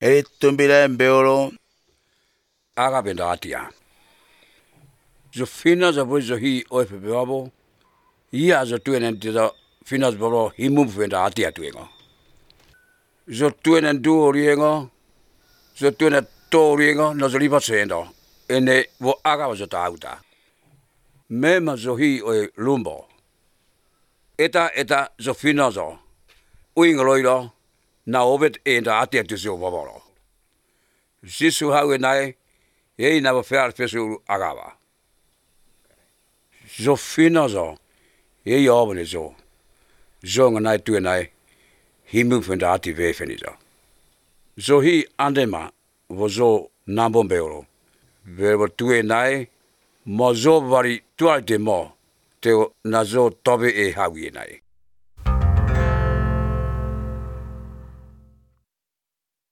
tumbile beolo. Agabendatia. The finas of which he or Babo, he has a twin and the finas boro, he moved when the Atia twingo. The twin and do riengo, the twin at Toriengo, no the river sendo, and they were Aga was at Auta. Mema zohi o lumbo. Eta the finazo. Uingloido, na obet and the Atia to Zoboro. Sisu how and I, ye never fair special Agava. Zo finazo, ye always zo. Zong and I to and I, he moved from the Ati Vefenizo. So he andema was zo Nambombero. There were two and I, Mozo vari tualte mo, te nazo tobe e hawi and I.